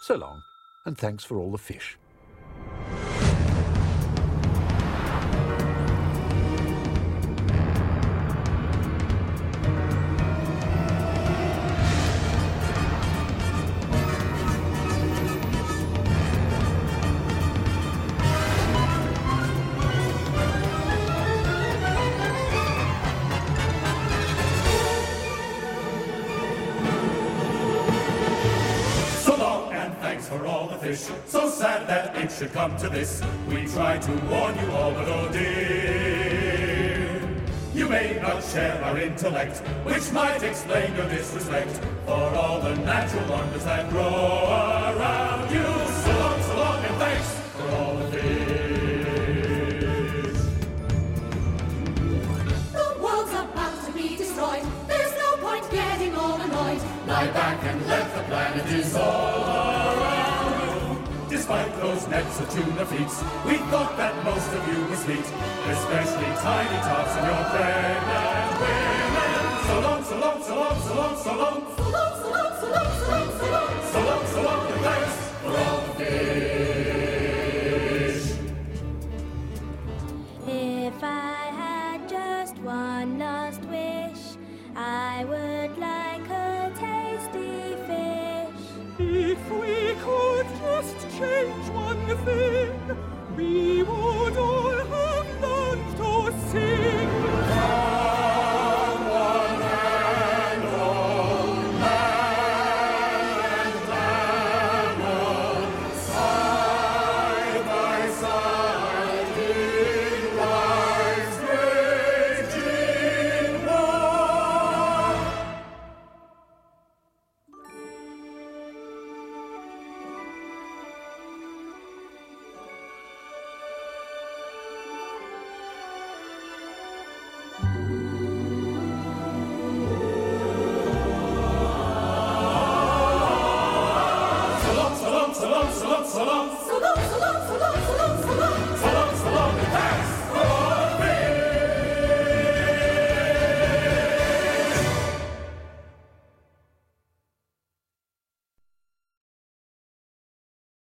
So long, and thanks for all the fish. For all the fish, so sad that it should come to this. We tried to warn you all, but oh dear, you may not share our intellect, which might explain your disrespect for all the natural wonders that grow around you. So long, and thanks for all the fish. The world's about to be destroyed. There's no point getting all annoyed. Lie back and let the planet dissolve. Despite those nets of tuna feet, we thought that most of you were sweet, especially tiny tots and your pregnant women. So long, so long, so long, so long, so long. So long, so long, so long, so long, so long. So long, so long, and thanks for all the fish. If I had just one last wish, I would like a tasty fish. If we could just change one thing, we would all have learned to sing.